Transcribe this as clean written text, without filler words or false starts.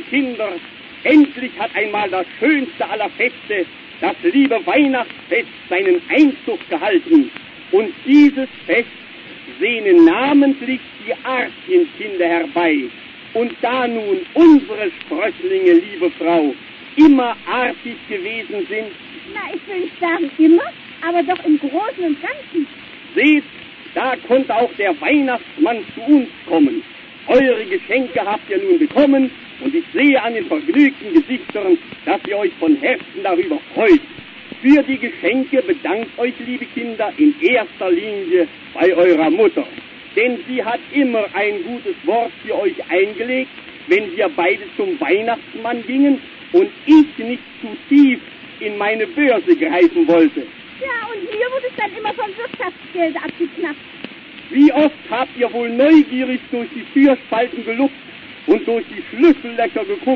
Kinder, endlich hat einmal das schönste aller Feste, das liebe Weihnachtsfest, seinen Einzug gehalten. Und dieses Fest sehnen namentlich die Artchenkinder herbei. Und da nun unsere Sprösslinge, liebe Frau, immer artig gewesen sind, na, ich will nicht sagen immer, aber doch im Großen und Ganzen. Seht, da konnte auch der Weihnachtsmann zu uns kommen. Eure Geschenke habt ihr nun bekommen und ich sehe an den vergnügten Gesichtern, dass ihr euch von Herzen darüber freut. Für die Geschenke bedankt euch, liebe Kinder, in erster Linie bei eurer Mutter. Denn sie hat immer ein gutes Wort für euch eingelegt, wenn wir beide zum Weihnachtsmann gingen und ich nicht zu tief in meine Börse greifen wollte. Ja, und mir wurde es dann immer vom Wirtschaftsgeld abgeknappt. Wie oft habt ihr wohl neugierig durch die Türspalten gelugt und durch die Schlüssellöcher geguckt,